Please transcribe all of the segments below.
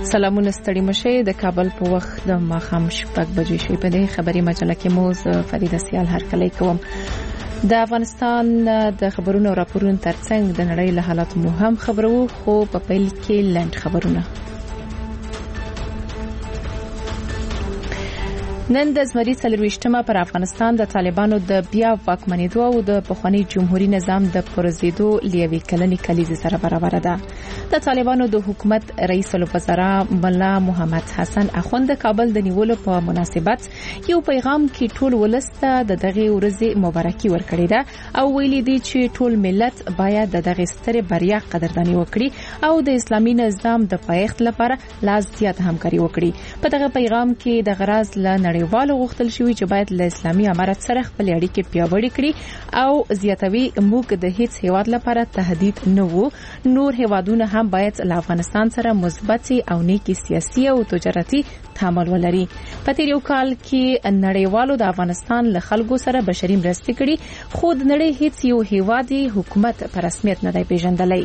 سلامونه ستړي مشه د کابل په وخت د ماښام 6 بجې شوي. په دې خبري مجله کې مو فریده سیال هرکلی کوم. د افغانستان د خبرونو او راپورونو ترڅنګ د نړۍ له حالات مو هم خبرو، خو په پیل کې لنډ خبرونه. نن د زمري 24مه پر افغانستان د طالبانو د بیا واکمنېدو او د پخوانی جمهوریت نظام د پرزیدو لیوي کلنی کلیزې سره برابر ده. د طالبانو د حکومت رئیس الوزرا ملا محمد حسن اخوند د کابل د نیولو په مناسبت یو پیغام کې ټول ولسته د دغه ورځې مبارکي ورکړې ده او ویلي دي چې ټول ملت باید د دغه ستره بریا قدرداني وکړي او د اسلامي نظام د پایښت لپاره لا زیات همکاري وکړي. په دغه پیغام کې د غرض له نړیوالو غوښتل شوی چې باید له اسلامي امارت سره خپل اړیکې پیاوړې کړي او زیاتوي موږ د هیڅ هیواد لپاره تهدید نه وو. نور هیوادونه هم باید له افغانستان سره مثبت او نیکی سیاسي او تجارتي تعامل ولري. په تیر یو کال کې نړیوالو د افغانستان له خلکو سره بشري مرستې کړي، خو د نړۍ هیڅ یو هیوادي حکومت په رسمیت نه دی پیژندلی.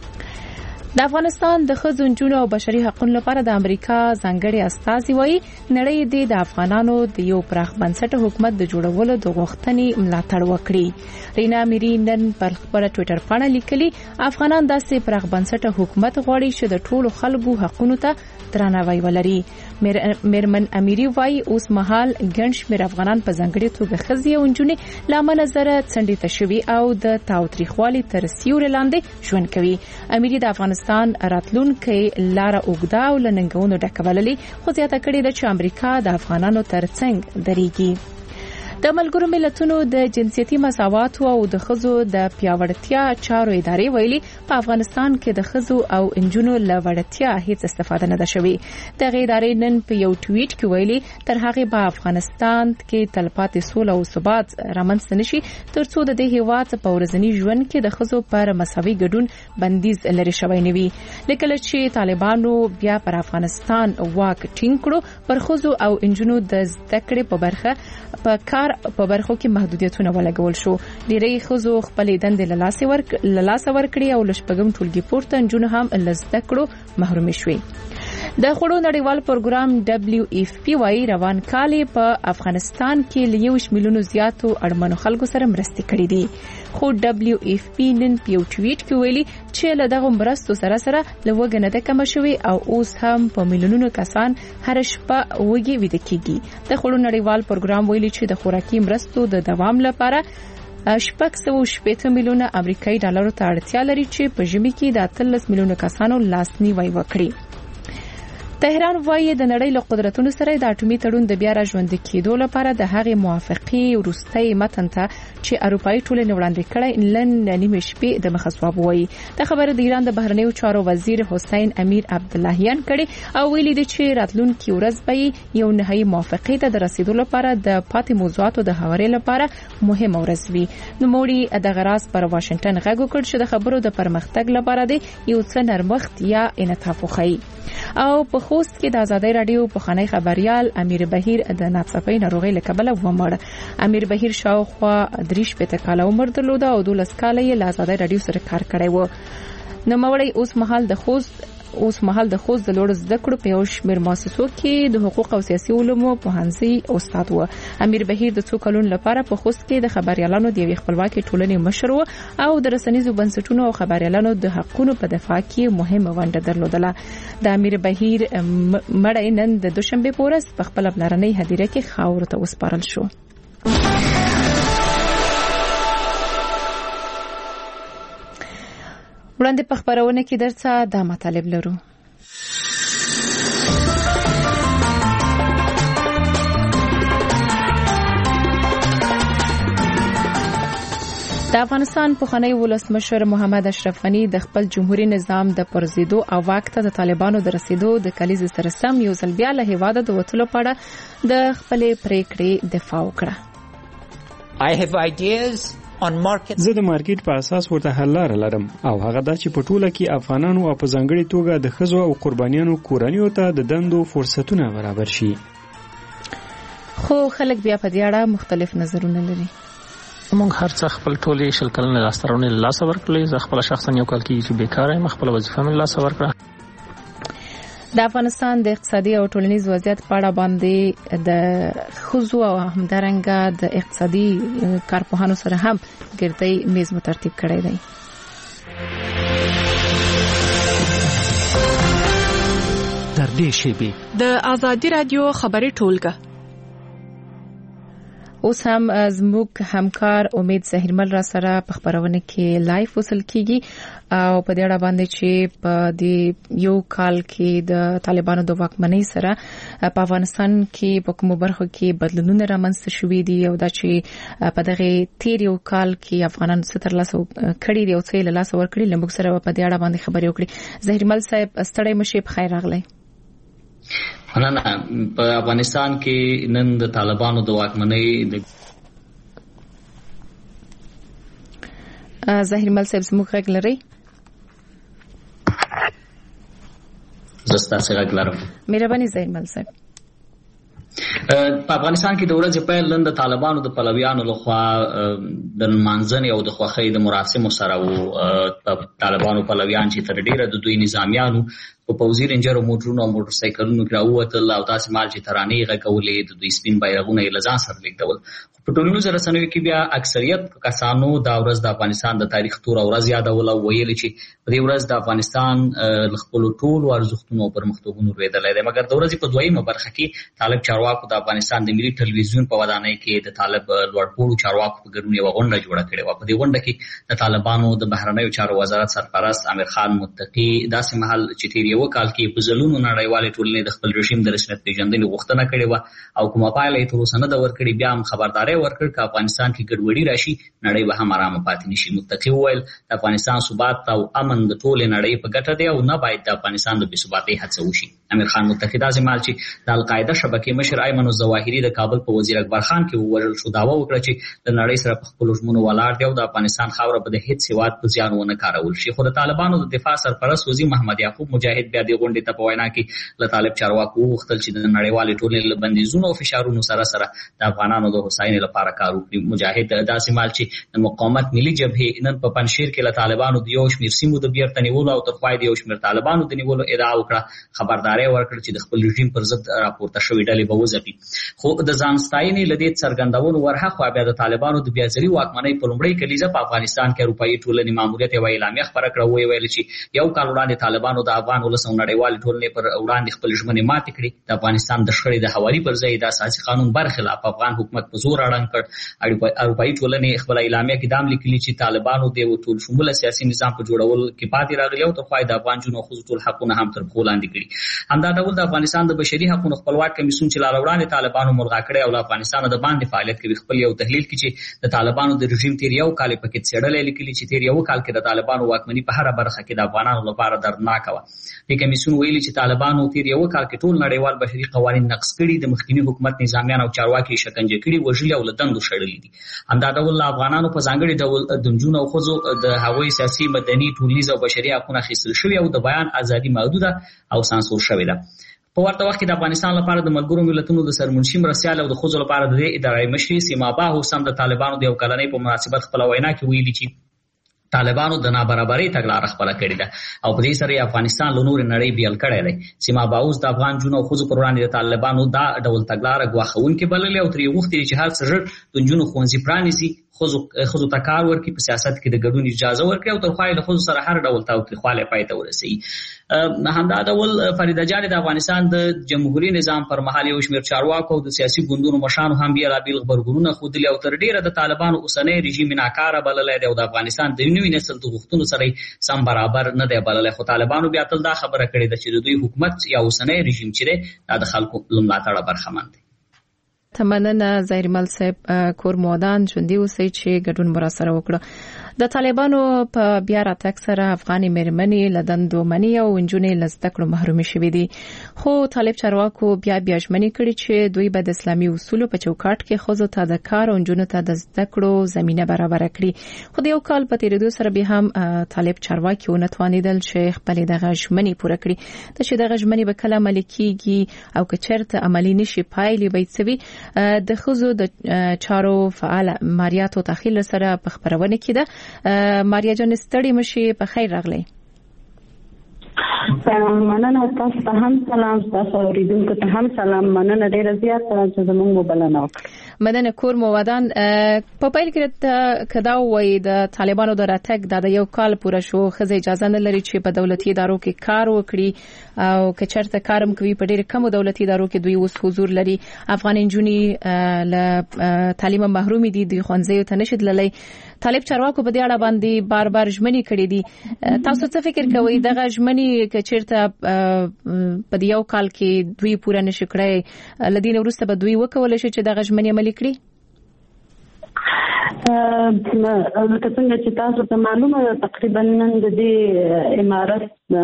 د افغانستان د ښځو، نجونو او بشري حقوقو لپاره د امریکا ځانګړي استازي وایي نړۍ د افغانانو د یو پراخ بنسټه حکومت د جوړولو د غوښتنې ملاتړ وکړي. رینا میری نن پر خپل ټوئیټر باندې لیکلي افغانان داسې پراخ بنسټه حکومت غواړي چې د ټولو خلکو حقوقو ته درناوی ولري. میرمن امیری وایي اوس مهال ګڼ شمېر افغانان په ځانګړي توګه ښځې او نجونې له امله زره څنډې ته شوي او د تاوتریخوالي تر سیوري لاندې ژوند کوي. امیری د افغانستان راتلونکي لاره اوږده او له ننګونو ډکه بللې، خو زیاته کړې ده چې امریکا د افغانانو ترڅنګ درېږي. د ملګرو ملتونو د جنسيتي مساوات او د ښځو د پیاوړتیا چارو ادارې ویلي په افغانستان کې د ښځو او انجونو له وړتیا هیڅ استفاده نه ده شوې. د ادارې نن په یو ټویټ کې ویلي تر هغه په افغانستان کې تلپاتې سوله او ثبات رامنځته نشي ترڅو د دې هیواد په ورځني ژوند کې د ښځو پر مساوي ګډون بندیز لري شوی نه وي. لکه چې طالبانو بیا پر افغانستان واک ټینګ کړو، پر ښځو او انجونو د زده کړې په برخه په کار په برخو کې محدودیتونه ولګول شو. ډېری ښځو خپلې دندې له لاسه ورکړې او لشپږم ټولګي پورته نجونې هم له زده کړو محرومې شوې. د خوړو نړیوال پروګرام WFP وايي روان کال په افغانستان کې له 1 میلیون زیاتو اړمنو خلکو سره مرستې کړې دي. خو WFP نن په یو ټویټ کې ویلي چې له دغه مرستو سره له وګ نه ده کم شوی او اوس هم په میلیونونو کسان هر شپه وګي ویده کیږي. د خوړو نړیوال پروګرام ویلي چې د خوراکي مرستو د دوام لپاره 680 میلیونه امریکایي ډالرو ته اړتیا لري چې په ژمي کې د 13 میلیونه کسانو لاسنیوي وکړي. تهران وایي د نړۍ له قدرتونو سره د اټومي تړون د بیا راژوندي کېدو لپاره د هغې موافقې وروستۍ متن ته چې اروپایي ټولنې وړاندې کړی نن نیمه شپې د مخه ځواب وایي. د خبره د ایران د بهرنیو چارو وزیر حسین امیر عبداللهیان کړي او ویلي دي چې راتلونکي ورځ به یو نهایي موافقې ته د رسیدو لپاره د پاتې موضوعاتو د هواري لپاره مهمه ورځ وي. نوموړي د غراس پر واشنگټن غږ وکړ چې د خبرو د پرمختګ لپاره دی یو څه نرمښت یا انعطاف وخی. او په خوست کې د آزادۍ رادیو پخوانی خبريال امیر بهیر د ناڅاپي ناروغۍ له کبله ومړ. امیر بهیر شاوخوا 3 کاله عمر درلود او 12 کاله یې له آزادۍ رادیو سره کار کړی و. نوموړی اوس مهال د خوست د لوړ زده کړو په یو شمېر مؤسسو کې د حقوق او سیاسي علومو پوهنځي استاد و. امیر بهیر د 2 کلونو لپاره په خوست کې د خبريالانو د یوې خپلواکي ټولنې مشر و او د رسنیزو بنسټونو او خبريالانو د حقوقو په دفاع کې مهمه ونډه درلودله. د امیر بهیر مړی نن د دوشنبه په ورځ په خپل بلرنۍ هدیره کې خاور ته وسپارل شو. وړاندې په خبرونه کې درڅه دا مطالب لرو. د افغانستان پخوانی ولسمشر محمد اشرف غنی د خپل جمهوریت نظام د پرزیدو او واک ته د طالبانو د رسیدو د کلیزې سره سم یو ځل بیا له هیواده د وټلو پړه د خپل پریکړې دفاع وکړه. I have ideas زه د مارکیټ په اساس ورته حل لاره لرم او هغه دا چې په ټوله کې افغانانو او په ځانګړي توګه د ښځو او قربانیانو کورنیو ته د دندو فرصتونه برابر شي. خو خلک بیا په دې اړه مختلف نظرونه لري. موږ هر څه خپل ټولې شل کلنې لاسترونه لاس ورکړلې. زه خپل شخصا یو کال کې چې بیکاره یم، خپل وظیفه مې لاس ورکړه. د افغانستان د اقتصادي او ټولنیز وضعیت په اړه باندې د خزو او همدارنګه د اقتصادي کارپوهانو سره هم ګردۍ میز مترتیب کړی دی. تر دې شیبې د آزادي رادیو خبري ټولګه اوس هم زموږ همکار امید زهیرمل را سره په خبرونه کې لایف وصل کیږي او په دې اړه باندې چې په دې یو کال کې د طالبانو د واکمنۍ سره په افغانستان کې په کومو برخو کې بدلونونه رامنځته شوي دي او دا چې په دغه تیر یو کال کې افغانانو ستر لاس کړي دي او څه له لاس ورکړي لمبو سره په دې اړه باندې خبرې وکړي. زهیرمل صاحب ستړی مشه په خیر راغلی. نه په افغانستان کې نن د طالبانو د واکمنۍ د زهیرمل صاحب زموږ غږ لري؟ زستا څنګه کلارم مهرباني زهیرمل صاحب. په افغانستان کې د ورځې پیل نن د طالبانو د پلویانو لخوا د منځنۍ او د خوښۍ د مراسمو سره او طالبانو پلویان چې تر ډیره د دوی نظامیانو په پوځي رنجر او موټرونو او موټر سایکلونو کې راووتل او تاسو مال چې ترانې غږولې د دوی سپین بیرغونه یې لزان سره لیکدول. په ټولنیزو رسنیو کې بیا اکثریت کسانو دا ورځ د افغانستان د تاریخ تور ورځ یادول او ویل چې په دې ورځ د افغانستان خپل ټول ارزښتونو او پرمختګونو لري دی. مګر د ورځې په دویمه برخه کې طالب چارواکو د افغانستان د ملي ټلویزیون په ودانۍ کې د طالب لوړپوړو چارواکو په ګډون یو غونډه جوړه کړې و. په دې غونډه کې د طالبانو د بهرنیو چارو وزارت سرپرست امیر خان متقی داسې مهال چې تیر یو کال کې په ځلونو نړیوالې ټولنې د خپل رژیم د رسمیت پیژندنې غوښتنه کړې و او کومه پایله یې تر اوسه نه ده ورکړې، بیا هم خبرداری ورکړ چې افغانستان کې ګډوډي راشي نړۍ به هم آرامه پاتې نشي. متقی وویل د افغانستان ثبات او امن د ټولې نړۍ په ګټه دی او نه باید د افغانستان د بې ثباتۍ هڅه وشي. امیر خان متقی داسې مهال چې د القاعده شبکې مشر ایمن الظواهري د کابل په وزیر اکبر خان کې وویل شو دعوا وکړه چې د نړۍ سره په خپلو ژمنو ولاړ دی او د افغانستان خاوره به د هیڅ هېواد په زیان ونه کارول شي. خو د طالبانو د دفاع سرپرست وزیر محمد یعقوب مجاهد بیا دې غونډې ته په وینا کې له طالب چارواکو وغوښتل چې د نړیوالې ټولنې له بندیزونو او فشارونو سره د افغانانو د هوساینې لپاره کار وکړي. مجاهد داسې مهال چې د مقاومت ملي جبهې نن په پنجشیر کې له طالبانو د یو شمېر سیمو د بیرته نیولو او تر پای د یو شمېر طالبانو د نیولو ادعا وکړه. خبرداری ورکړ چې د خپل رژیم پر ضد راپورته شوې ډلې به وځپي. خو د ځان ستاینې له دې څرګندولو ورهاخوا بیا د طالبانو د بیا ځلي واکمنۍ په لومړۍ کلیزه په افغانستان کې اروپایي ټولنې ماموریت یوه اعلامیه خپره کړه. ویل چې یو کال وړاندې طالبانو د افغان ولس او نړیوالې ټولنې پر وړاندې خپل ژمنې ماتې کړې. د افغانستان د شخړې د هواري پر ځای د اساسي قانون برخلاف افغان حکومت په زور اړنګ کړ. اروپایي ټولنې خپل اعلامیه کې دام لیکلي چې طالبانو د ټول شموله سیاسي نظام په جوړولو کې پاتې راغلي او تر پای د افغان جنو خو ټول حقونه هم تر پښو لاندې کړي. همدا ډول د افغانستان د بشري حقوقو خپلواک کمیسیون چې لا وړاندې طالبانو ملغا کړی او له افغانستان د باندې فعالیت کوي خپل یو تحلیل کې چې د طالبانو د رژیم تیر یو کال په کې څېړل لیکلي چې تیر یو کال کې د طالبانو واکمني په هر برخه کې د افغانانو لپاره دردناک و. د کمیسیون ویلي چې طالبانو تیر یو کال کې ټول نړیوال بشري قوانین نقض کړي، د مخکنی حکومت نظامیان او چارواکي شکنجه کړي، وژلي او له دندو شړلي دي. همدا ډول افغانانو په ځانګړي ډول د نجونو او ښځو د هغوی سیاسي مدني ټولنیز او بشري حقوقونه اخیستل شوي او د بیان ازادي محدوده او سانسور شوې ده. په ورته وخت کې د افغانستان لپاره د ملګرو ملتونو د سرمنشي مرستیال او د ښځو لپاره د دې ادارې مشري سیما باهو سم د طالبانو د یو کلنۍ په مناسبت خپله وینا کې ویلي چې طالبانو د نابرابرۍ تګلاره خپله کړې ده او په دې سره افغانستان له نورې نړۍ بیل کړی دی. سیما باوس د افغان جنو او ښځو پر وړاندې د طالبانو دا ډول تګلاره ګواښونکې بللې او ترې غوښتي چې هر څه ژر د نجونو ښوونځي پرانیزي، ښځو ته کار ورکړي، په سیاست کې د ګډون اجازه ورکړي او تر پایه له ښځو سره هر ډول تاوتریخوالی پای ته ورسوي. همدا ډول فریده جانې د افغانستان د جمهوري نظام پر مهال یو شمېر چارواکو او د سیاسي ګوندونو مشرانو هم بېلابېل غبرګونونه ښودلي او تر ډېره د طالبانو اوسنی رژیم ناکاره بللی دی او د افغانستان د نوي نسل د غوښتنو سره سم برابر نه دی بللی. خو طالبانو بیا تل دا خبره کړې ده چې د دوی حکومت یا اوسنی رژیم چې دی دا د خلکو له ملاتړه برخمن دی. تمننه زهیرمل صاحب کور مودان ژوندي اوسئ چې ګډون مو راسره وکړه. د طالبانو په بیا راتګ سره افغاني مېرمنې له دندو منې او نجونې له زده کړو محرومې شوې دي. خو طالب چارواکو بیا ژمنې کړې چې دوی به د اسلامي اصولو په چوکاټ کې ښځو ته د کار او نجونو ته د زده کړو زمینه برابره کړي. خو د یو کال په تېرېدو سره بیا هم طالب چارواکي ونه توانېدل چې خپلې دغه ژمنې پوره کړي. چې دغه ژمنې به کله عملي کېږي او که چېرته عملي نشي پایلې به یې څه وي. د ښځو د چارو فعال ماریا تو تخیل سره په خبرونه کې ده. ماریا جان ستړي مشي په خیر راغلی. مننه تاسو ته هم سلام، تاسو اوریدونکو ته هم سلام. مننه ډیره زیاته چې زموږ وبلنه وکړه. مدن کور موادان په پیل کې کدا وای د طالبانو د راتګ د یو کال پوره شو، خزه اجازه نه لري چې په دولتي ادارو کې کار وکړي او که چېرته کارم کوي په ډېر کم دولتي ادارو کې دوی اوس حضور لري. افغان انجونی له تعلیم محروم دي، د ښوونځیو ته نشي تللی. طالب چارواکو په دې اړه باندې بار بار ژمنې کړې دي. تاسو څه فکر کوئ دغه ژمنې که چېرته په یو کال کې دوی پوره نشي کړی، لدین وروسته به دوی وکولای شي چې دغه ژمنې عملي کړي؟ لکه څنګه چې تاسو ته معلومه ده تقریبا نن د دې امارت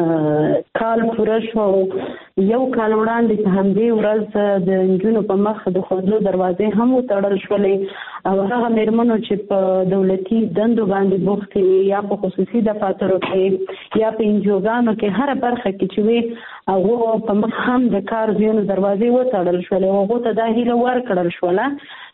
کال پوره شو. یو کال وړاندې په همدې ورځ د نجونو په مخ د ښوونځیو دروازې هم وتړل شولې او هغه مېرمنو چې په دولتي دندو باندې بوخت یا په خصوصي دفاترو کې یا په انجوګانو کې هر برخه کې چې وي هغه په مخ هم د کار ځینو دروازې وتړل شولې او هغه ته دا هیله ورکړل شوله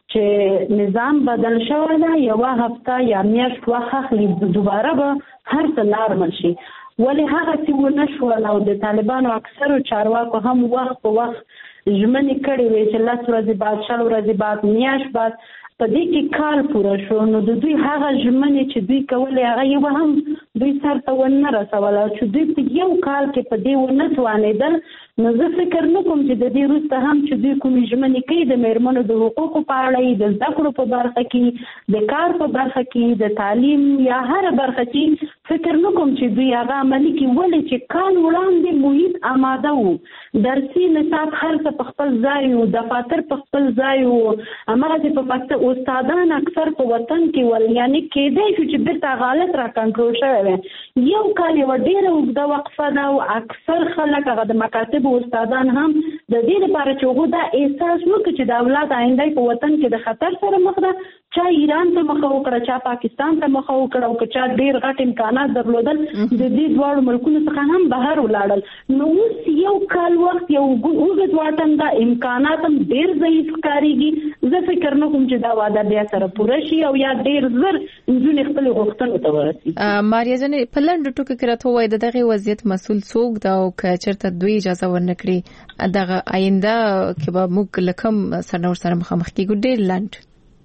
چې نظام بدل شوی دی، یو هفته یا میاشت وخت اخلي دوباره به هر څه نارمل شي. ولی هغه څه ونه شول او د طالبانو اکثرو چارواکو هم وخت په وخت ژمنې کړې وې چې 10 ورځې بعد 40 ورځې بعد میاشت بعد په دې کې کال پوره شو. نو د دوی هغه ژمنې چې دوی کولې هغه یو هم دوی سرته ونه رسول او چې دوی په یو کال کې په دې ونه توانېدل. نو زه فکر نه کوم چې د دې وروسته هم چې دوی کومې ژمنې کوي د مېرمنو د حقوقو په اړه، د زده کړو په برخه کې، د کار په برخه کې، د تعلیم یا هر برخه کې، فکر نه کوم چې دوی هغه عملي کوي. ولې چې کال وړاندې محیط آماده وو، درسي نصاب هر څه په خپل ځای وو، دفاتر په خپل ځای وو، هماغسې په مکتب استادان اکثر په وطن کې ول، یعنی کېدای شو چې بیرته حالت را کنټرول شوی وي. یو کال یوه ډېره اوږده وقفه ده او اکثر خلک هغه د مکاتب استادان هم د دې لپاره چې هغه دا احساس وکړي چې د اولاد آینده په وطن کې د خطر سره مخ ده، چا ایران ته مخه وکړه، چا پاکستان ته مخه وکړه او چا ډېر غټ امکانات درلودل د دې دواړو ملکونو څخه هم بهر ولاړل. نو اوس یو کال وخت یو اوږد واټن ده، امکانات هم ډېر ضعیف ښکارېږي. زه فکر نه کوم چې دا وعده بیا سره پوره شي او یا ډېر زر نجونې خپلې غوښتنو ته ورسېږي. ماریا جانې په لنډو ټکو کې راته ووایه د دغې وضعیت مسؤل څوک ده او که چېرته دوی اجازه ورنه کړي دغه آینده کې به موږ له کوم سرنوشت سره مخامخ کېږو؟ ډېر لنډ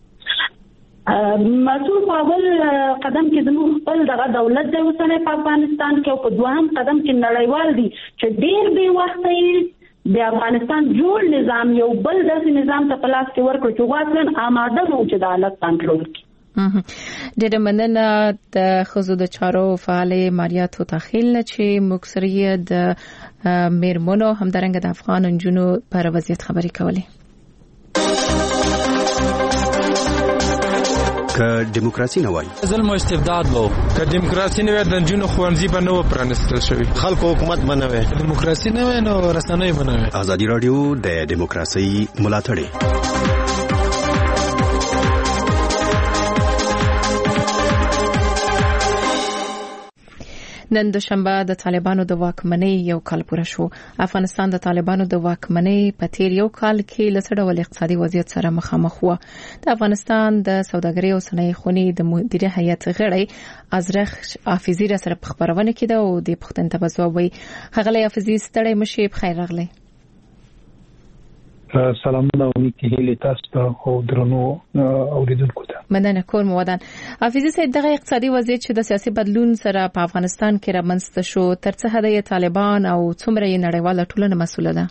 مسؤل په اول قدم کې زموږ خپل دغه دولت دی اوسنی په افغانستان کې او په دوهم قدم کې نړیوال دي چې ډېر بې وخته یې د افغانستان جوړ نظام یو بل داسې نظام ته په لاس کې ورکړو چې واقعا آماده وو چې د حالت کنټرول کړي. ډېره مننه د ښځو د چارو فعالې ماریا توتاخیل نه چې موږ سره د مېرمنو همدارنګه د افغان نجونو پر وضعیت خبرې کولې. که دیموکراسي نه وای ظلم او استبداد وو، که دیموکراسي نه وای د نجونو ښوونځي به نه و پرانیستل شوي، خلکو حکومت به نه وای، دیموکراسي نه وای نو رسنۍ به نه وای. ازادي رادیو د دیموکراسي ملاتړ نن دوشنبه د طالبانو د واکمنۍ یو کال پوره شو. افغانستان د طالبانو د واکمنۍ په تیر یو کال کې له څه ډول اقتصادي وضعیت سره مخامخ و. د افغانستان د سوداګرۍ او صنایع خونې د مدیره هیئت غړی ازرخ حافظي را سره په خبرونه کې ده او د پښتون ته ځواب وایي. ښاغلی حافظي ستړی مشي، بخیر راغلی. سلامونه وکړي هلي تاسو ته او درنو اوریدونکو ته. مننه کور مودان. حافظي صاحب دغه اقتصادي وضعیت چې د سیاسي بدلون سره په افغانستان کې رامنځته شو تر څه حد یې طالبان او څومره یې نړیواله ټولنه مسؤله ده؟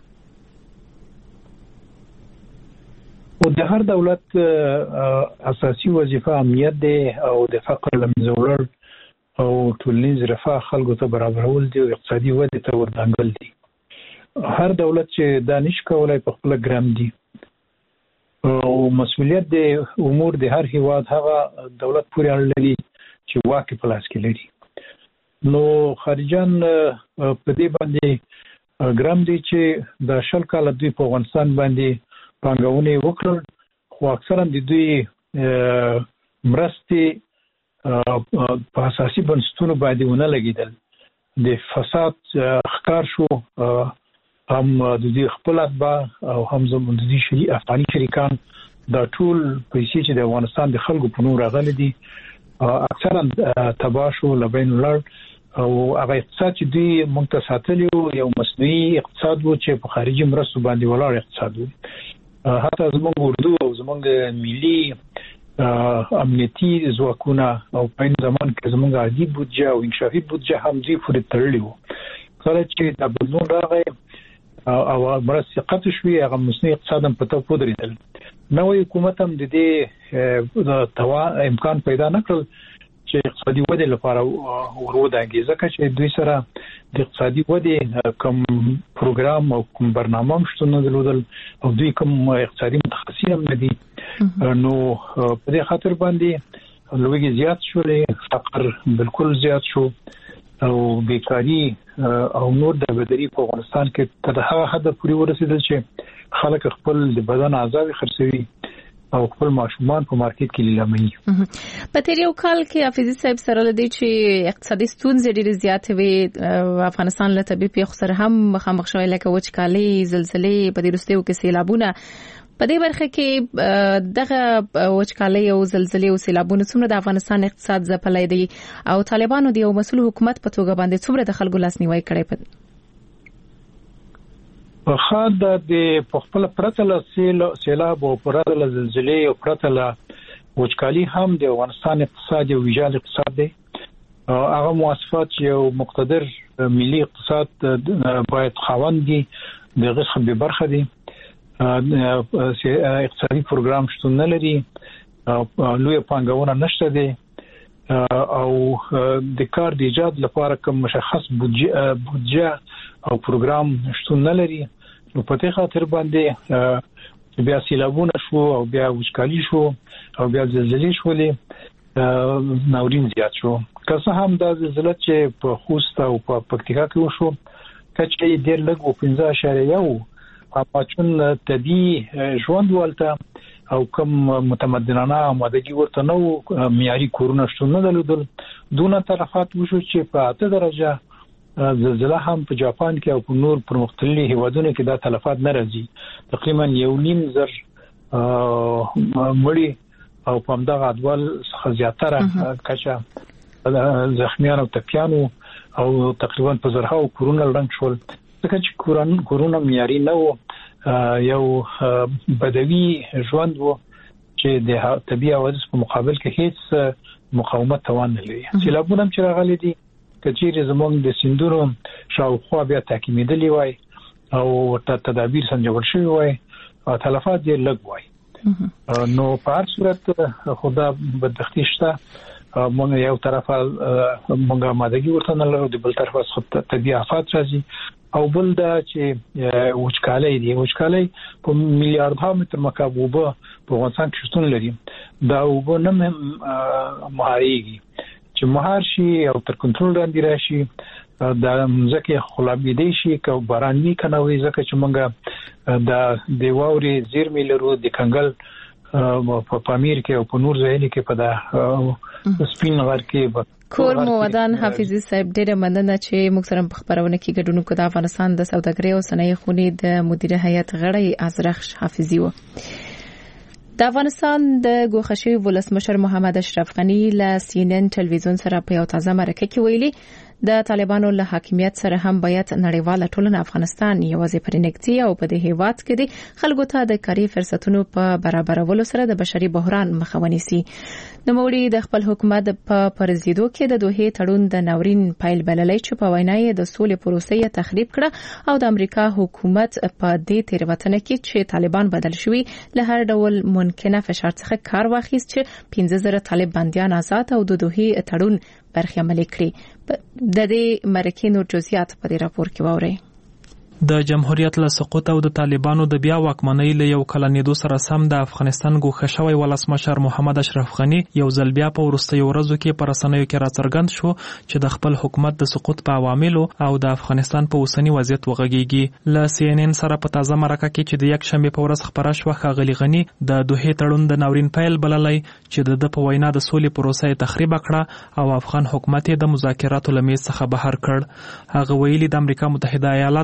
او د هر دولت اساسي وظیفه امنیت دی او د فقر له منځه وړل او ټولنیز رفاه خلکو ته برابرول دي او اقتصادي ودې ته وردانګل دي. هر دولت چې دا نشي کولای په خپل ګرام دي او مسؤلیت د امور د هر هیواد هغه دولت پورې اړه لري چې واکه په لاس کې لري. نو خارجان په دې باندې ګرام دي چې د شل کال دوی په افغانستان باندې پانګونه وکړل، خو اکثرا د دوی مرستې په اساسي بنسټونو باندې ونه لګیدل. د فساد ښکار شو، هم د دې خپل اتباع او هم زموږ د دې افغاني شریکان دا ټول پیسې چې د افغانستان د خلکو په نوم راغلي دي اکثرا تباه شو، لبین لړ او هغه اقتصاد چې دوی موږ ته ساتلی یو مصنوعي اقتصاد و چې په خارجي مرستو باندې ولاړ اقتصاد و. حتی زموږ اردو او زموږ ملي امنیتي ځواکونه او په این زمان کې زموږ عادي بودجه او انکشافي بودجه هم دوی پورې تړلي وو. کله چې دا بدلون راغی او مرستې قطع شوې هغه مصنوعي اقتصاد هم په ټاپو ودرېدل. نوی حکومت هم د دې امکان پیدا نه کړل چې اقتصادي ودې لپاره ورودانګي، ځکه چې دوی سره د اقتصادي ودې کوم پروګرام او کوم برنامه شته نه درلودل او دوی کوم اقتصادي متخصصین هم نه دي. نو په دې خاطر باندې لوږې زیات شولې، فقر بالکل زیات شو او بیکاری او نور د بدري په افغانستان کې تر هغه حد پورې ورسېدل چې خلک خپل د بدن اعضاء خرڅوي او خپل ماشومان په مارکیټ کې لیلامي. په تیر یو کال کې حافظي صاحب سره لدی چې اقتصادي ستونزې ډېرې زیاتې وي، افغانستان له طبي پیښو سره هم مخامخ شوی، لکه وچکالي، زلزلې، په دې وروستیو کې سیلابونه. په دې برخه کې دغه وچکالي او زلزلې او سیلابونه څومره د افغانستان اقتصاد ځپلی دی او طالبانو د یو مسؤل حکومت په توګه باندې څومره د خلکو لاسنیوي کړی؟ په خاطر د خپل پرته له سیلاب او پرته له زلزلې او پرته له وچکالي هم د افغانستان اقتصاد یو ویجاړ اقتصاد دی. هغه مواصفات چې یو مقتدر ملي اقتصاد باید خاوند دي دغه څخه به برخه دي. اقتصادي پروګرام شتون نه لري، لوی پانګونه نشته دي او د کار د ایجاد لپاره کوم مشخص بودجه او پروګرام شتون نه لري. نو په دې خاطر باندې بیا سیلابونه شو او بیا وچکالي شو او بیا زلزلې شولې، ناورین زیات شو. که څه هم دا زلزلې چې په خوست او په پکتیکا کې وشو کچې ډېر لږ و 15.1 اپاچون طبي ژوند ولته او کوم متمدنانه آمادګي ورته نو معیاري کورونه شتون نه درلودل. دونه تلفات وشو چې په 8 درجه زلزلہ هم په جاپان کې او په نور پرمختللي هیوادونو کې دا تلفات نه راځي. تقریبا 1.5 مړي او په همدغه عدوال څخه زیاتره کچه زخمیان او ټپیانو او تقریبا په زرهاو کورونه رنګ شول. ځکه چې کورونه معیاري نه وو، یو بدوي ژوند وو چې د طبيعي حوادث په مقابل کې هیڅ مقاومت توان نه لري. سیلابونه چې راغلي دي کچېرې زموږ د سیندونو شاوخوا بیا تحکیمېدلي وای او تدابیر سنجول شوی وای او تلفات یې لږ وای. نو په هر صورت خدا بدبختي شته. مونږ یو طرفه مونږ آمادګي ورته نه لرو، د بل طرفه طبيعي آفات راځي او بل دا چې وچکالي دی. وچکالي په میلیارډها متر مکعب اوبه په افغانستان کې شتون لري. دا اوبه نه مهاريږي چې مهار شي او تر کنټرول لاندې راشي، دا ځکه خلابې دی شي که باران نه کنوي، ځکه چې مونږ د واوري زیرمې لرو د کنګل په پامیر کې او په نور ځایونو کې په دا سپین غر کې. کور مو ودان حافظي صاحب، ډېر مننه چې موږ سره په خبرونه کې ګډون وکړو. د افغانستان د سوداګرۍ او صنایع خونې د مدیر هیئت غړی ازرخش حافظي و. د افغانستان د ګوښه ولسمشر محمد اشرف غنی له CNN ټلویزیون سره په یو تازه مرکه کې ویلي د طالبانو له حاکمیت سره هم باید نړیواله ټولنه افغانستان یوازې پرېنګتي او په دې هیواد کې د خلکو ته د کاري فرصتونو په برابرولو سره د بشري بحران مخه ونیسي. نوموړي د خپل حکومت په پرزیدو کې د دوحې تړون د ناورین پایل بللی چې په وینا یې د سولې پروسې تخریب کړه او د امریکا حکومت په دې تیروتنه کې چې طالبان بدل شوي له هر ډول ممکنه فشار څخه کار واخیست چې 15,000 طالب بنديان آزاد او د دوحې تړون برخه عملي کړي. د دې مرکې نور جزئیات په دې راپور کې واورئ. د جمهوریت له سقوط او د طالبانو د بیا واکمنۍ له یو کلنېدو سره سم د افغانستان ګوښه شوی ولسمشر محمد اشرف غنی یو ځل بیا په وروستیو ورځو کې په رسنیو کې راڅرګند شو چې د خپل حکومت د سقوط په عواملو او د افغانستان په اوسنی وضعیت وغږیږي. له CNN سره په تازه مرکه کې چې د یک شنبه په ورځ خبره شوه، ښاغلي غنی د دوحې تړون د ناورین پیل بللی چې د په وینا د سولې پروسه تخریب کړه او افغان حکومت د مذاکراتو له میز څخه بهر کړ. هغه ویلي د امریکا متحده ایالات د طالبانو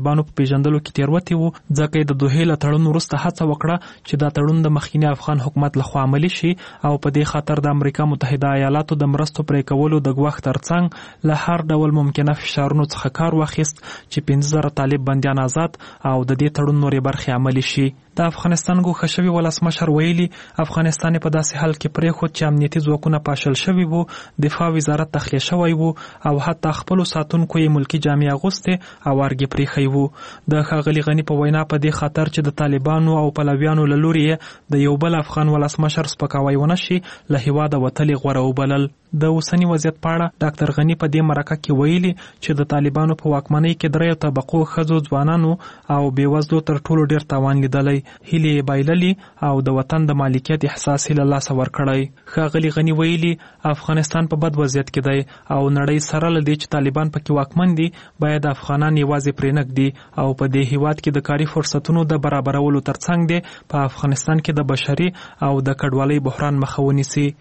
طالبانو په پیژندلو کې تیروتي وو، ځکه د دوه له تړون وروسته هڅه وکړه چې دا تړون د مخکینی افغان حکومت لخوا عملی شي او په دې خاطر د امریکا متحده ایالاتو د مرستو پرې کولو د غوښتنې ترڅنګ له هر ډول ممکنه فشارونو څخه کار واخیست چې 15,000 طالب بنديان آزاد او د دې تړون نورې برخې عملی شي. د افغانستان ګوښه شوي ولسمشر ویلي افغانستان په داسې حال کې پرېښود چې امنیتي ځواکونه پاشل شوي وو، دفاع وزارت تخلیه شوی وو او حتی خپلو ساتونکو یې ملکي جامې اغوستې او ارګې پرېښی وو. د ښاغلي غني په وینا په دې خاطر چې د طالبانو او پلویانو له لورې د یو بل افغان ولسمشر سپکاوی ونه شي له هېواده وتلې غوره وبلل. د اوسني وضعیت په اړه ډاکټر غني په دې مرکه کې ویلي چې د طالبانو په واکمنۍ کې دریو طبقو ښځو، ځوانانو او بېوزلو تر ټولو ډېر تاوان لیدلی، هیلې یې بایللي او د وطن د مالکیت احساس یې له لاسه ورکړی. ښاغلي غني ویلي افغانستان په بد وضعیت کې دی او نړۍ سره له دې چې طالبان پکې واکمن دي باید افغانان یوازې پرې نږدي او په دې هیواد کې د کاري فرصتونو د برابرولو ترڅنګ دی په افغانستان کې د بشري او د کډوالۍ بحران مخه ونیسي.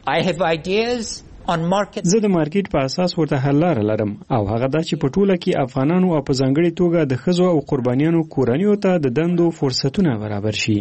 زه د مارکیټ په اساس ورته حل لاره لرم او هغه دا چې په ټوله کې افغانانو او په ځانګړي توګه د ښځو او قربانیانو کورنیو ته د دندو فرصتونه برابر شي.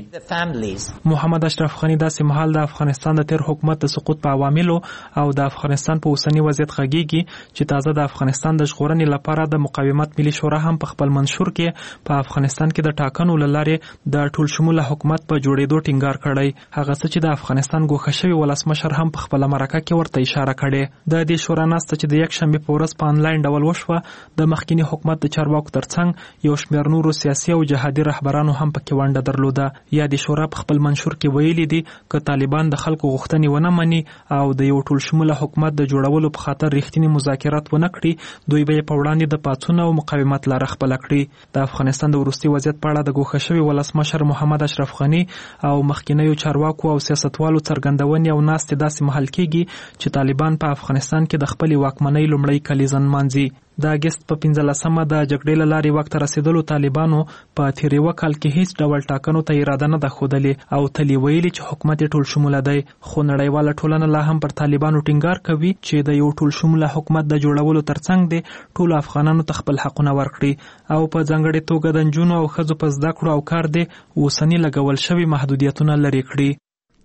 محمد اشرف غني داسې مهال د افغانستان د تیر حکومت د سقوط په عواملو او د افغانستان په اوسني وضعیت غږیږي چې تازه د افغانستان د ژغورنې لپاره د مقاومت ملي شورا هم په خپل منشور کې په افغانستان کې د ټاکنو له لارې د ټول شموله حکومت په جوړېدو ټینګار کړی. هغه څه چې د افغانستان ګوښه شوي ولسمشر هم په خپل مرکه کې ورته اشاره کړې. د دې شورا ناسته چې د یکشنبې په ورځ په انلاین ډول وشوه د مخکینی حکومت د چارواکو ترڅنګ یو شمېر نورو سیاسي او جهادي رهبرانو هم پکې ونډه درلوده. یا د شورا په خپل منشور کې ویلي دي که طالبان د خلکو غوښتنې ونه مني او د یو ټول شموله حکومت د جوړولو په خاطر رښتینی مذاکرات ونه کړي، دوی به په وړاندې د پاڅون او مقاومت لاره خپله کړي. د افغانستان د وروستي وضعیت په اړه د ګوښه شوي ولسمشر محمد اشرف غني او مخکینیو چارواکو او سیاستوالو څرګندونې او ناستې داسې مهال کېږي چې طالبان په افغانستان کې د خپلې واکمنۍ لومړی کلیزه نمانځي. د اګست په 15مه د جګړې له لارې واک ته رسېدلو طالبانو په تېر یوه کال کې هیڅ ډول ټاکنو ته اراده نه ده ښودلې او تل یې ویلي چې حکومت یې ټول شموله دی، خو نړیواله ټولنه لا هم پر طالبانو ټینګار کوي چې د یو ټول شموله حکومت د جوړولو ترڅنګ دی ټولو افغانانو ته خپل حقونه ورکړي او په ځانګړې توګه د نجونو او ښځو په زده کړو او کار دی اوسني لګول شوي محدودیتونه لرې کړي.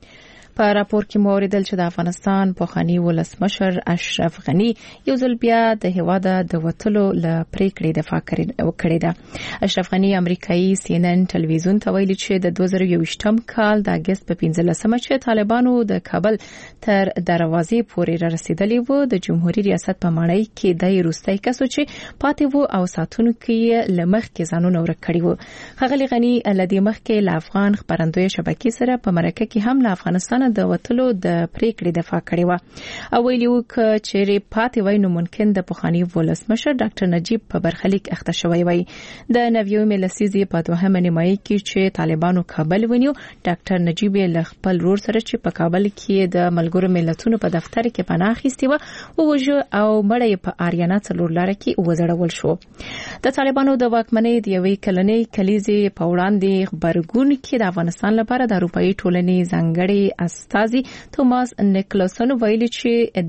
په راپور کې مو اوریدل چې د افغانستان پخوانی ولسمشر اشرف غني یو ځل بیا د هیواده د وټلو ل پریکړې دفاع کړې ده. اشرف غني امریکایي CNN ټلویزیون ته ویلي چې د 2021م کال د اګست په 15مه چې طالبانو د کابل تر دروازې پورې رسیدلی وو د جمهوریت ریاست په مړی کې د روسي کسو چې پاتې وو او ساتونکو یې لمخ کې ځانونه ورکړي وو. ښاغلي غني لدې مخ کې ل افغان خبرندوی شبکې سره په مرکه کې هم ل افغانستان د وټلو د پریکړې دفاع کړې و او ویلي و چې پاتې وای نو ممکن د پخوانی ولسمشر ډاکټر نجیب په برخلیک اخته شوی وای. د نویومې لسیزې په 2مه نیمایي کې چې طالبانو کابل ونیو ډاکټر نجیب له خپل ورور سره چې په کابل کې د ملګرو ملتونو په دفتر کې پناه اخیستی و او وجو او مړی په آریانا څلور لار کې وزړول شو. د طالبانو د واکمنۍ د یوې کلنۍ کلیزې په وړاندې خبرګون کې د افغانستان لپاره د اروپאי ټولنې ځانګړي استازي توماس نیکلسن ویلي چې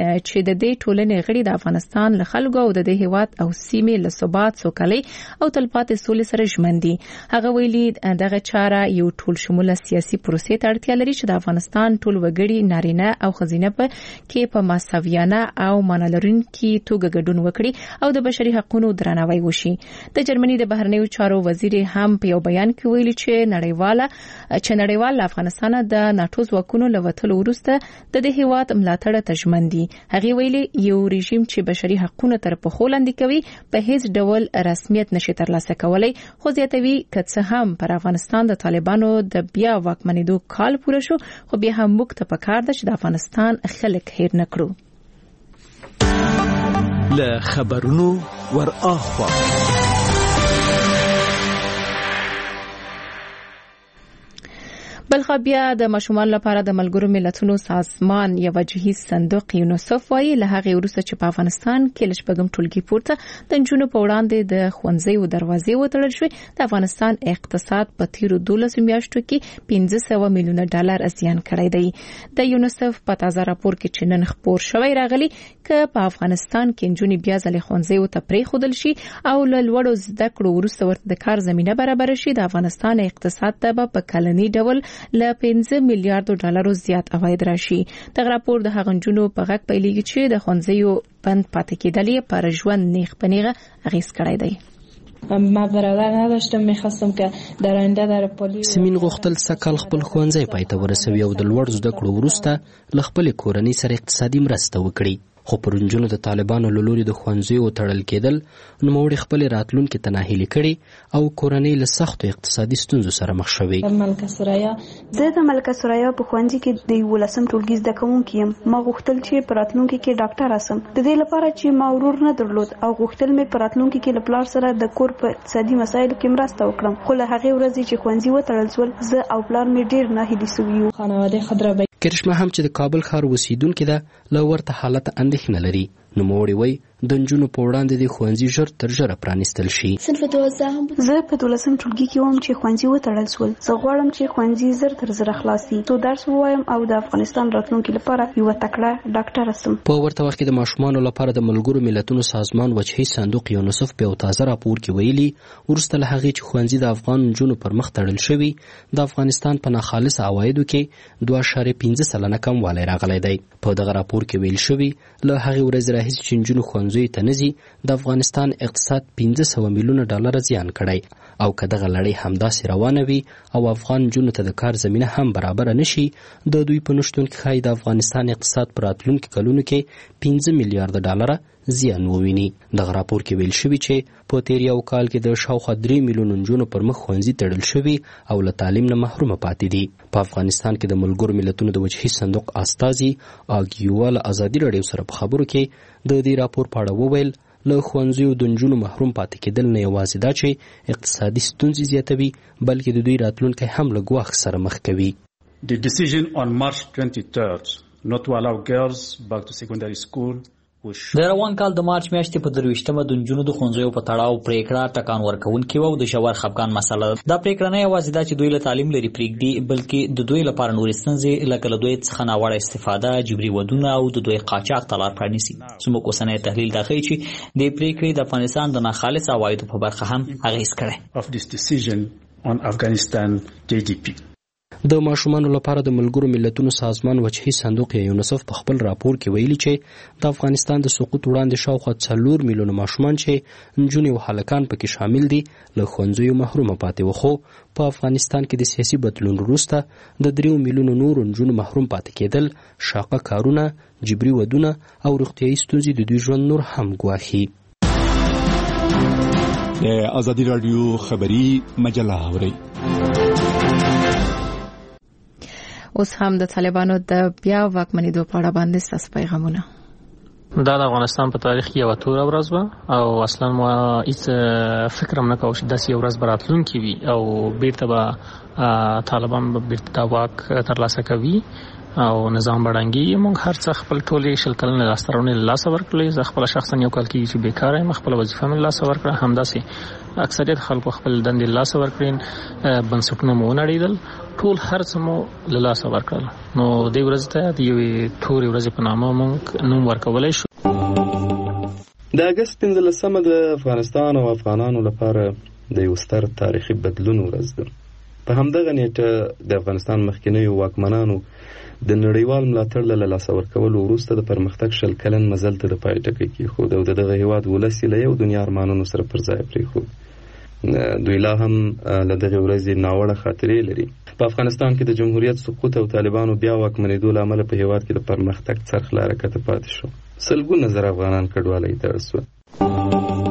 د دې ټولنې غړي د افغانستان له خلکو او د هیواد او سیمې له ثبات سوکالۍ او تلپاتې سولې سره ژمن دي. هغه ویلي دغه چاره یو ټول شموله سیاسي پروسې ته اړتیا لري چې د افغانستان ټول وګړي نارینه او ښځینه په کې په مساویانه او معنلرونکي توګه ګډون وکړي او د بشري حقوقو درناوی وشي. د جرمني د بهرنیو چارو وزیر هم په یو بیان کې ویلي چې نړیوال افغانستان د ناتو ځواکونو له وټلو وروسته د دې هیواد ملاتړ ته ژمن دي. هغه ویلي یو رژیم چې بشري حقوقو تر پخو لاندې کوي په هیڅ ډول رسمیت نشي ترلاسه کولای، خو زیاتوي که څه هم پر افغانستان د طالبانو د بیا واکمنېدو کال پوره شو خو بیا هم موږ ته پکار ده چې د افغانستان خلک هیر نکړو. له خبرونو ور اخوا بلخ بیا د ماشومان لپاره د ملګرو ملتونو سازمان یو جهیز صندوق یونیسف وايي له هغه وروسته چې په افغانستان کې لشبګم ټولګي پورته د جنونو په وړاندې د ښوونځیو دروازې وتړل شوې، د افغانستان اقتصاد په تیرو 12 میاشتو کې $500 میلیونه زیان کړی دی. د یونیسف په تازه راپور کې چې نن خبر شوی راغلی ک په افغانستان کې جنونی بیا ځل ښوونځیو ته پریښودل شي او له لوړو زده کړو وروسته ورته د کار زمينه برابر شي، د افغانستان اقتصاد ته په کلنی ډول له $5 میلیارډ زیات عواید راشي. د راپور د هغه جنونو په غږ پیلېږي چې د ښوونځیو بند پاتې کېدل پر ژوند نیغ پنیغه اغیز کړی دی. ما برادر نداشتم، میخواستم که در آینده در پلیس سیمین غوښتل سکل خپل ښوونځی پای ته ورسوي او د لوړ زده کړو وروسته له خپل کورنۍ سره اقتصادي مرسته وکړي. خو پرونجونو د طالبانو له لوري د ښوونځیو تړل کېدل نوموړي خپل راتلونکي ته ناهیلي کړي او کورنۍ له سختو اقتصادي ستونزو سره مخ شوي. زه د ملکه سوریا په ښوونځي کې د 11 ټولګي زده کوونکی یم. ما غوښتل چې په راتلونکي کې ډاکټر شم. د دې لپاره چې ما ورور نه درلود او غوښتل مې په راتلونکي کې له پلار سره د کور په اقتصادي مسایلو کې مرسته وکړم. خو له هغې ورځې چې ښوونځي وتړل شول زه او پلار مې ډېر ناهیلي شوي یو. خانواده خضرا کرشمه هم چې د کابل ښار اوسیدونکې ده له ورته حالت اندېښنه لري. نوموړي وایي د نجونو په وړاندې د ښوونځي ژر تر ژره پرانیستل شي. زه په 12 ټولګي کې وم چې ښوونځي وتړل شول. زه غواړم چې ښوونځي زر تر زره خلاص شي، څو درس ووایم او د افغانستان راتلونکي لپاره یو تکړه ډاکټر شم. په ورته وخت کې د ماشومانو لپاره د ملګرو ملتونو سازمان وجهي صندوق یونیسف په یو تازه راپور کې ویلي ورسته له هغې چې ښوونځي د افغان نجونو پر مخ تړل شوي، د افغانستان په ناخالص عوایدو کې 2.5% کموالی راغلی دی. په دغه راپور کې ویل شوي له هغې ورځې راهیسې چې نجونو ښوونځیو ته نه ځي د افغانستان اقتصاد $500 میلیونه زیان کړی او که دغه لړۍ همداسې روانه وي او افغان نجونو ته د کار زمینه هم برابره نشي، د دوی په نشتون کې ښایي د افغانستان اقتصاد په راتلونکي کلونو کې $5 میلیارډ زیان وویني. دغه راپور کې ویل شوي چې په تیر یو کال کې د شاوخوا 3 میلیون نجونو پر مخ ښوونځي تړل شوي او له تعلیم نه محرومه پاتې دي. په افغانستان کې د ملګرو ملتونو د وجهي صندوق استازي اګیوا له ازادي راډیو سره په خبرو کې د دې راپور په اړه وویل له ښوونځیو د نجونو محروم پاتې کېدل نه یوازې دا چې اقتصادي ستونزې زیاتوي بلکې د دوی راتلونکی هم له ګواښ سره مخ کوي. The decision on March 23rd not to allow girls back to secondary school د روان کال د مارچ میاشتې په 23مه د نجونو د ښوونځیو په تړاو پریکړه ټکان ورکوونکې وه او د ژور خفګان مسله ده. دا پریکړه نه یوازې دا چې دوی له تعلیم لرې پرېږدي بلکې د دوی لپاره نورې ستونزې لکه له دوی څخه ناوړه استفاده، جبري ودونه او د دوی قاچاق ته لار پرانیسي. زموږ اوسنی تحلیل دا ښیي چې دې پریکړې د افغانستان د ناخالص عوایدو په برخه هم اغېز کړی. د ماشومانو لپاره د ملګرو ملتونو سازمان وجهي صندوق یا یونیسف په خپل راپور کې ویلي چې د افغانستان د سقوط وړاندې شاوخوا 4 میلیونه ماشومان چې نجونې او هلکان پکې شامل دي له ښوونځیو محرومه پاتې وو. خو په افغانستان کې د سیاسي بدلون وروسته د 3 میلیونو نورو نجونو محروم پاتې کېدل، شاقه کارونه، جبري ودونه او روغتیایي ستونزې د دوی ژوند نور هم ګواښي. د ازادي راډیو خبري مجله اورئ. اوس هم د طالبانو د بیا واکمنېدو په اړه باندې ستاسو پیغامونه. دا د افغانستان په تاریخ کې یو توره ورځ وه او اصلا ما هیڅ فکر هم نه کوم چې داسې یو ورځ به راتلونکې وي او بیرته به طالبان به بیرته دا واک ترلاسه کوي او نظام بډانګي. موږ هر څه خپل ټولې شل کلنې لاسته راوړنې له لاسه ورکړلې. زه خپله شخصا یو کال کېږي چې بیکاره یم، خپله وظیفه مې له لاسه ورکړه. همداسې اکثریت خلکو خپل دندې له لاسه ورکړې، بنسټونه مو ونړېدل، ټول هر څه مو له لاسه ورکړل. نو دې ورځ ته د یوې تورې ورځې په نامه موږ نوم ورکولی شو. د اګست 15 د افغانستان او افغانانو لپاره د یو ستر تاریخي بدلون ورځ ده. په همدغه نیټه د افغانستان مخکینیو واکمنانو د نړیوال ملاتړ له لاسه ورکولو وروسته د پرمختګ 10 کلن مزل ته د پای ټکی کېښود او دغه هېواد ولس یې له یو دنیا ارمانونو سره پر ځای پرېښود. دوی لا هم له دغې ورځې ناوړه خاطرې لري. په افغانستان کې د جمهوریت سقوط او طالبانو بیا واکمنېدو له امله په هېواد کې د پرمختګ څرخ لاره کته پاتې شو. سلګونه زره افغانان کډوالۍ ته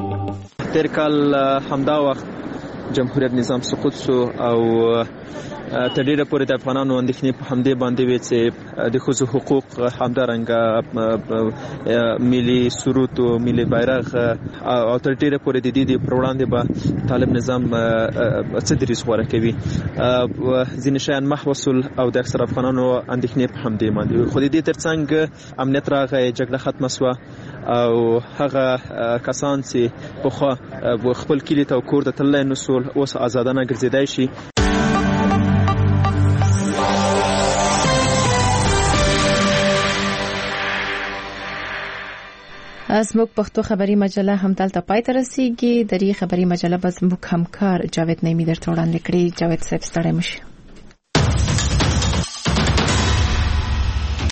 اړ شول. تېر کال همدا وخت جمهوریت نظام سقوط شو او تر ډیره پورې د افغانانو اندېښنې په همدې باندې وي چې د ښځو حقوق همدارنګه ملي سرود او ملي بیرغ او تر ډیره پورې د دې پر وړاندې به طالب نظام څه دریځ غوره کوي. ځینې شیان محوسل او د اکثر افغانانو اندېښنې په همدې باندې وي. خو د دې ترڅنګ امنیت راغی، جګړه ختمه شوه او هغه کسان چې پخوا خپل کلی ته کور ته تللی نسول اوس آزادانه ګرځېدای شي. زموږ پښتو خبري مجله هم دلته پای ته رسیږي. د دې خبري مجله به زموږ همکار جاوید نعیمی درته وړاندې کړي. جاوید صاحب ستړی مشه.